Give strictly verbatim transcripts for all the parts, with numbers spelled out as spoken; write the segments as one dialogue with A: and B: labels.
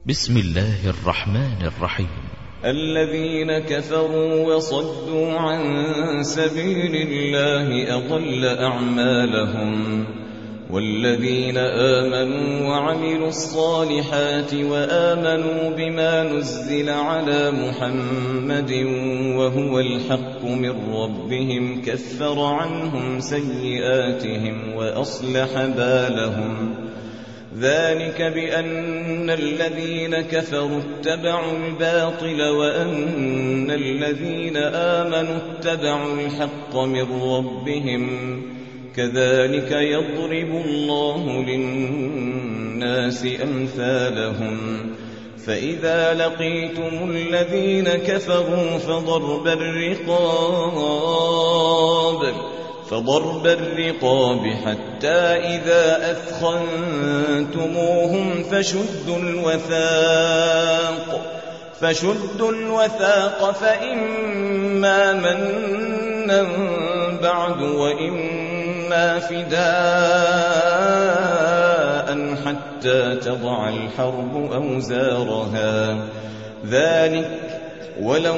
A: بسم الله الرحمن الرحيم.
B: الذين كفروا وصدوا عن سبيل الله أضل أعمالهم، والذين آمنوا وعملوا الصالحات وآمنوا بما نزل على محمد وهو الحق من ربهم كفر عنهم سيئاتهم وأصلح بالهم. ذلك بأن الذين كفروا اتبعوا الباطل وأن الذين آمنوا اتبعوا الحق من ربهم، كذلك يضرب الله للناس أمثالهم. فإذا لقيتم الذين كفروا فضرب الرقاب فضرب الرقاب حتى إذا أثخنتموهم فشدوا الوثاق فشدوا الوثاق فإما منا بعد وإما فداء حتى تضع الحرب أوزارها. ذلك ولو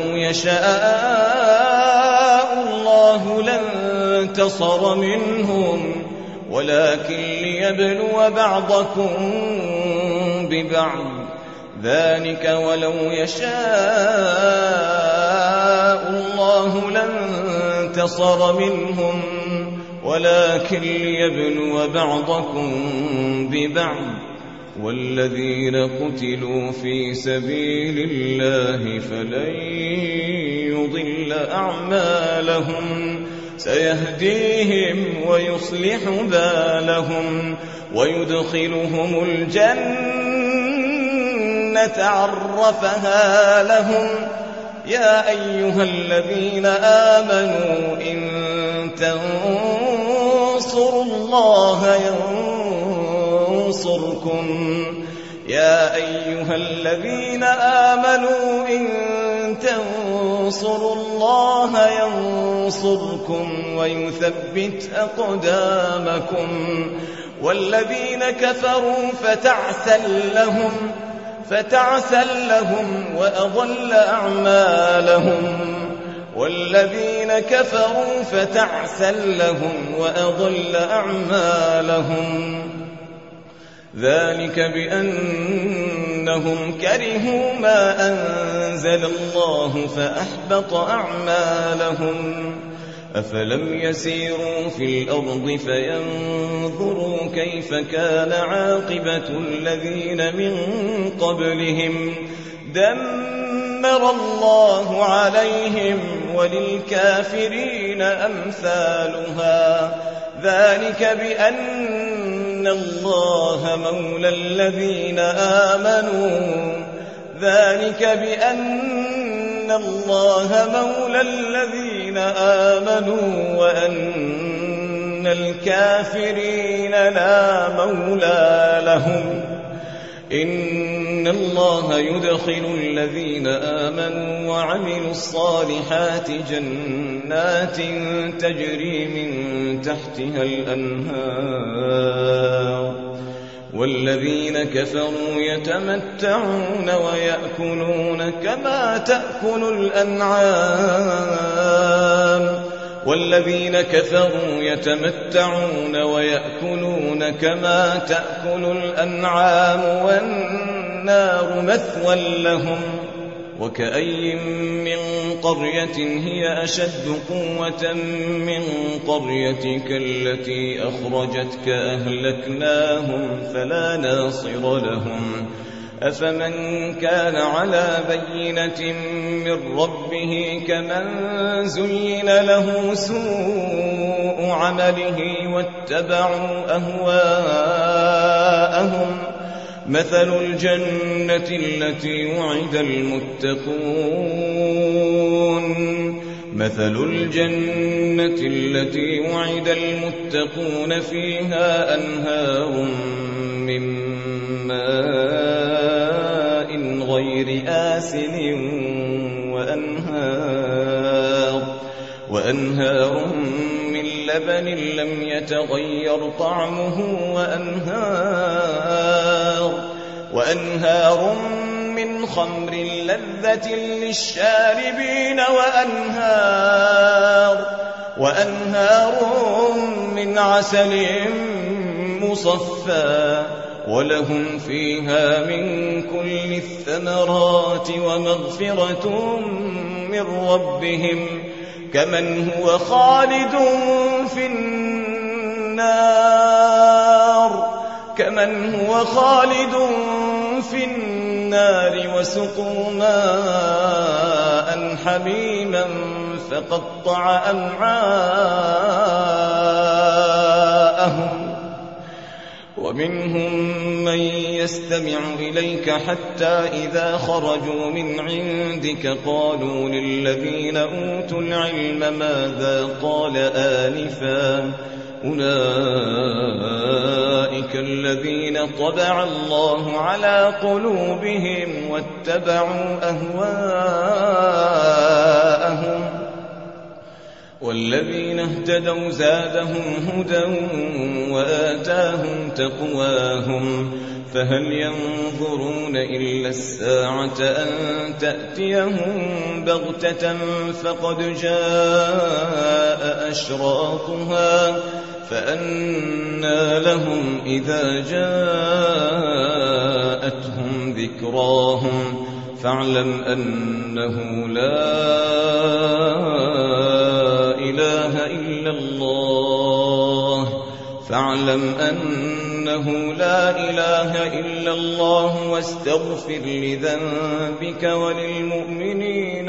B: يشاء الله لانتصر منهم ولكن ليبلو بعضكم ببعض. ذلك ولو يشاء الله لانتصر منهم ولكن ليبلو بعضكم ببعض. والذين قتلوا في سبيل الله فلن يضل أعمالهم سيهديهم ويصلح بالهم ويدخلهم الجنة عرفها لهم. يا أيها الذين آمنوا إن تنصروا الله ينصركم يا أيها الذين آمنوا إن تنصروا الله ينصركم ويثبت أقدامكم. والذين كفروا فتعسل لهم فتعسل لهم وأضل أعمالهم والذين كفروا فتعسل لهم وأضل أعمالهم. ذلك بأنهم كرهوا ما أنزل الله فأحبط أعمالهم. أفلم يسيروا في الأرض فينظروا كيف كان عاقبة الذين من قبلهم دمر الله عليهم وللكافرين أمثالها. ذلك بأن الله مولى الذين آمنوا ذلك بأن الله مولى الذين آمنوا وأن الكافرين لا مولى لهم. إن الله يدخل الذين آمنوا وعملوا الصالحات جنات تجري من تحتها الأنهار، والذين كفروا يتمتعون ويأكلون كما تأكل الأنعام والذين كفروا يتمتعون ويأكلون كما تأكل الأنعام والنار مثوى لهم. وكأي من قرية هي أشد قوة من قريتك التي أخرجتك أهلكناهم فلا ناصر لهم. أفمن كان على بينة من ربه كمن زين له سوء عمله واتبعوا أهواءهم. مثل الجنة التي وعد المتقون مثل الجنة التي وعد المتقون فيها أنهار من ماء غير آسن وأنهار وأنهار من لبن لم يتغير طعمه وأنهار وأنهار من خمر لذة للشاربين وأنهار, وأنهار من عسل مصفى ولهم فيها من كل الثمرات ومغفرة من ربهم كمن هو خالد في النار كمن هو خالد في النار وسقوا ماء حميما فقطع أمعاءهم ومنهم من يستمع إليك حتى إذا خرجوا من عندك قالوا للذين أوتوا العلم ماذا قال آنفا أولئك الذين طبع الله على قلوبهم واتبعوا أهواءهم والذين اهتدوا زادهم هدى وآتاهم تقواهم فهل ينظرون إلا الساعة أن تأتيهم بغتة فقد جاء أشراطها فأنى لهم إذا جاءتهم ذكراهم فاعلم أنه لا إله إلا الله فاعلم أنه لا إله إلا الله واستغفر لذنبك وللمؤمنين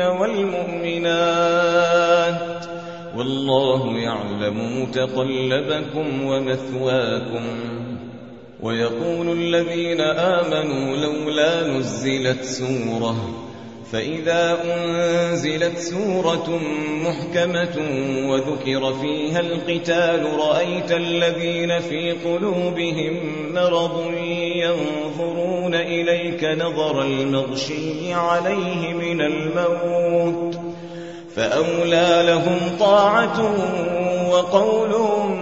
B: والمؤمنات والله يعلم متقلبكم ومثواكم ويقول الذين آمنوا لولا نزلت سورة فإذا أنزلت سورة محكمة وذكر فيها القتال رأيت الذين في قلوبهم مرض ينظرون إليك نظر المغشي عليه من الموت فأولى لهم طاعة وقول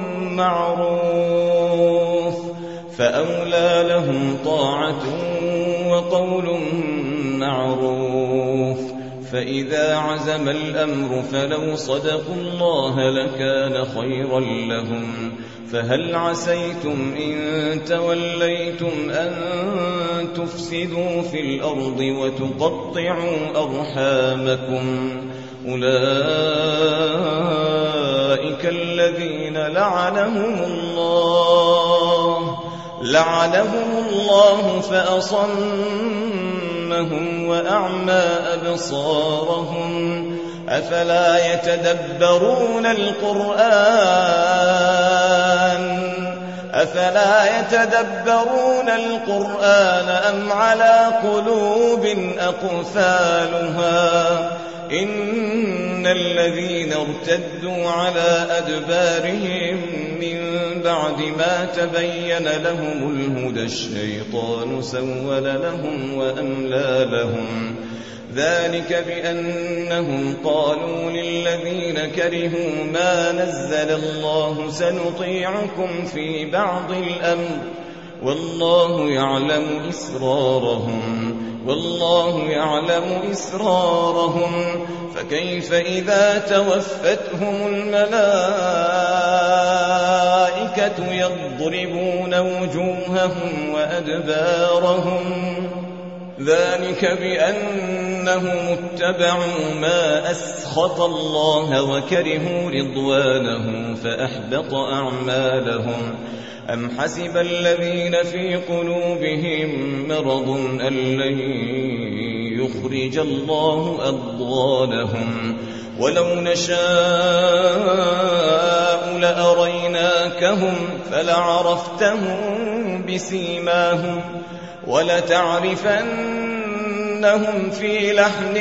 B: معروف فأولى لهم طاعة وقول معروف فإذا عزم الأمر فلو صدقوا الله لكان خيرا لهم فهل عسيتم إن توليتم أن تفسدوا في الأرض وتقطعوا أرحامكم أولئك الذين لعنهم الله لعنهم الله فأصمهم وأعمى أبصارهم أفلا يتدبرون القرآن أفلا يتدبرون القرآن أم على قلوب أقفالها إن الذين ارتدوا على أدبارهم من بعد ما تبين لهم الهدى الشيطان سول لهم وأملى لهم ذلك بأنهم قالوا للذين كرهوا ما نزل الله سنطيعكم في بعض الأمر والله يعلم إسرارهم والله يعلم إسرارهم فكيف إذا توفتهم الملائكة يضربون وجوههم وأدبارهم ذلك بأنهم اتبعوا ما أسخط الله وكرهوا رضوانه فأحبط أعمالهم أم حسب الذين في قلوبهم مرض أن لن يخرج الله أضغانهم ولو نشاء لأريناكهم فلعرفتهم بسيماهم ولتعرفنهم في لحن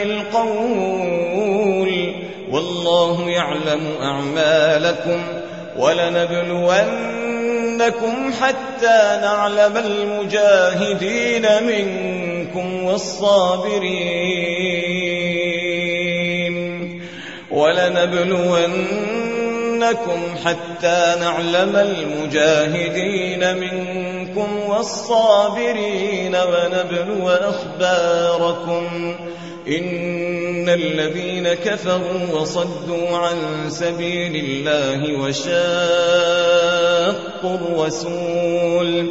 B: القول والله يعلم أعمالكم ولنبلونكم حتى نعلم المجاهدين منكم والصابرين ولنبلونكم حتى نعلم المجاهدين منكم منكم والصابرين ونبلو أخباركم. إن الذين كفروا وصدوا عن سبيل الله وشاقوا الرسول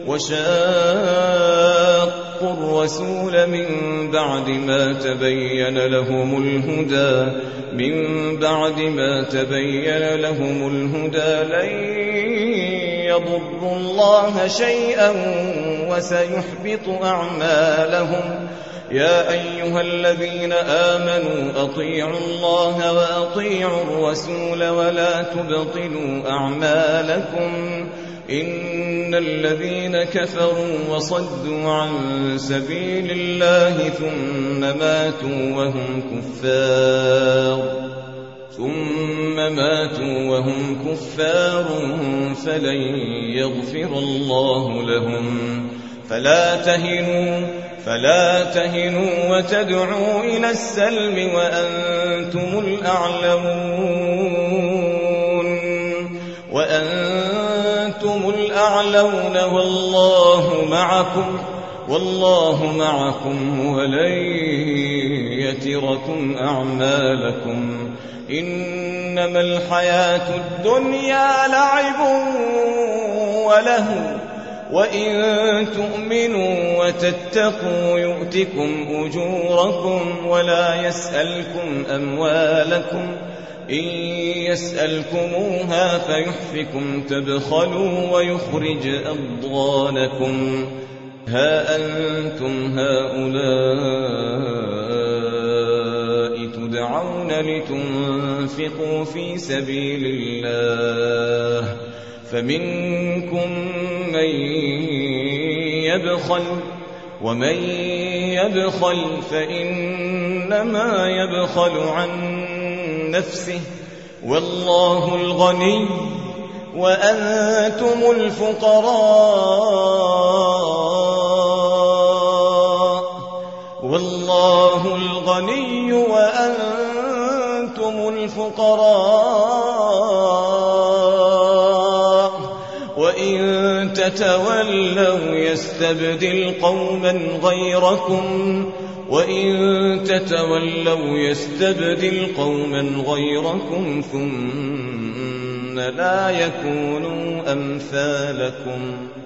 B: وشاقوا الرسول من بعد ما تبين لهم الهدى من بعد ما تبين لهم الهدى لن يضروا الله شيئا وسيحبط أعمالهم. يا أيها الذين آمنوا أطيعوا الله وأطيعوا الرسول ولا تبطلوا أعمالكم. إن الذين كفروا وصدوا عن سبيل الله ثم ماتوا وهم كفار ثم ماتوا وهم كفار فلن يغفر الله لهم. فلا تهنوا فلا تهنوا وتدعوا إلى السلم وأنتم الأعلون وأنتم الأعلون والله معكم والله معكم ولن يتركم أعمالكم. إنما الحياة الدنيا لعب وله وإن تؤمنوا وتتقوا يؤتكم أجوركم ولا يسألكم أموالكم. إن يسألكموها فيحفكم تبخلوا ويخرج أضغانكم. ها أنتم هؤلاء تدعون لتنفقوا في سبيل الله فمنكم من يبخل ومن يبخل فإنما يبخل عن نفسه والله الغني وأنتم الفقراء والله الغني وأنتم الفقراء وإن تتولوا يستبدل قوما غيركم وإن تتولوا يستبدل قوما غيركم ثم لا يكونوا أمثالكم.